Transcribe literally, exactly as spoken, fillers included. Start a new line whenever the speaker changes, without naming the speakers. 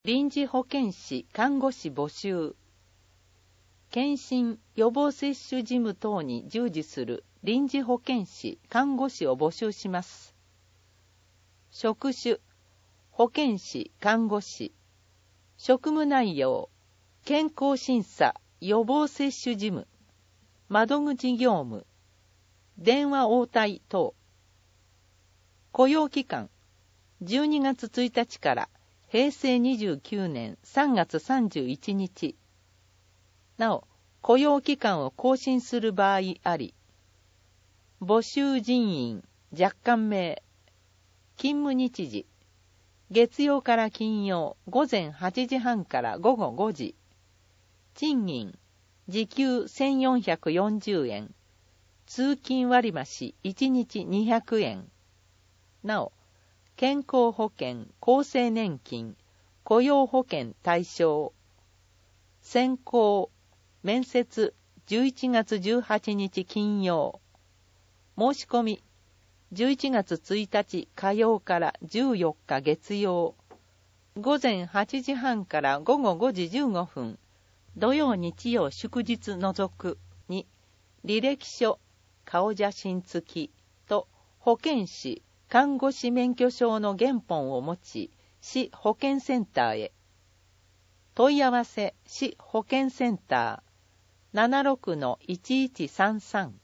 臨時保健師、看護師募集。検診、予防接種事務等に従事する臨時保健師、看護師を募集します。職種、保健師、看護師。職務内容、健康審査、予防接種事務、窓口業務、電話応対等。雇用期間、じゅうにがつついたちからへいせいにじゅうきゅうねんさんがつさんじゅういちにち。なお、雇用期間を更新する場合あり。募集人員、若干名。勤務日時。月曜から金曜、ごぜんはちじはんからごごごじ。賃金、時給せんよんひゃくよんじゅうえん。通勤割増いちにちにひゃくえん。なお、健康保険、厚生年金、雇用保険対象。選考、面接じゅういちがつじゅうはちにち金曜。申し込み、じゅういちがつついたち火曜からじゅうよっか月曜。ごぜんはちじはんからごごごじじゅうごふん。土曜日曜祝日除くに、履歴書、顔写真付きと保健師、看護師免許証の原本を持ち、市保健センターへ。問い合わせ、市保健センター ななろくのいちいちさんさん。